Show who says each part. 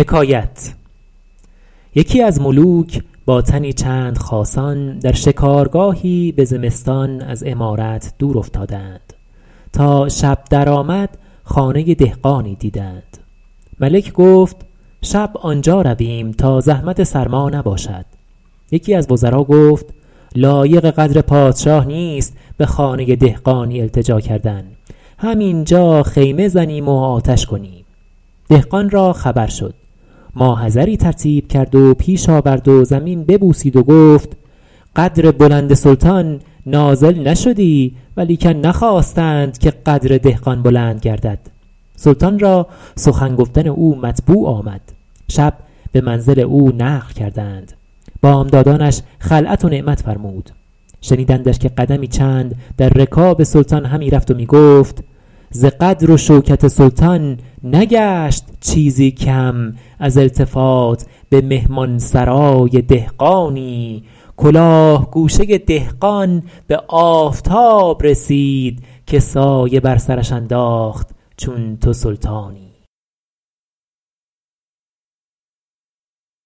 Speaker 1: یکی از ملوک با تنی چند خاصان در شکارگاهی به زمستان از عمارت دور افتادند تا شب در آمد خانه دهقانی دیدند. ملک گفت شب آنجا رویم تا زحمت سرما نباشد. یکی از وزرا گفت لایق قدر پادشاه نیست به خانه دهقانی التجا کردن، همینجا خیمه زنیم و آتش کنیم. دهقان را خبر شد، ماحضری ترتیب کرد و پیش آورد و زمین ببوسید و گفت قدر بلند سلطان نازل نشدی ولیکن نخواستند که قدر دهقان بلند گردد. سلطان را سخن گفتن او مطبوع آمد، شب به منزل او نقل کردند. بامدادانش خلعت و نعمت فرمود. شنیدندش که قدمی چند در رکاب سلطان همی رفت و می گفت ز قدر و شوکت سلطان نگشت چیزی کم، از التفات به مهمان سرای دهقانی. کلاه گوشه دهقان به آفتاب رسید، که سایه بر سرش انداخت چون تو سلطانی.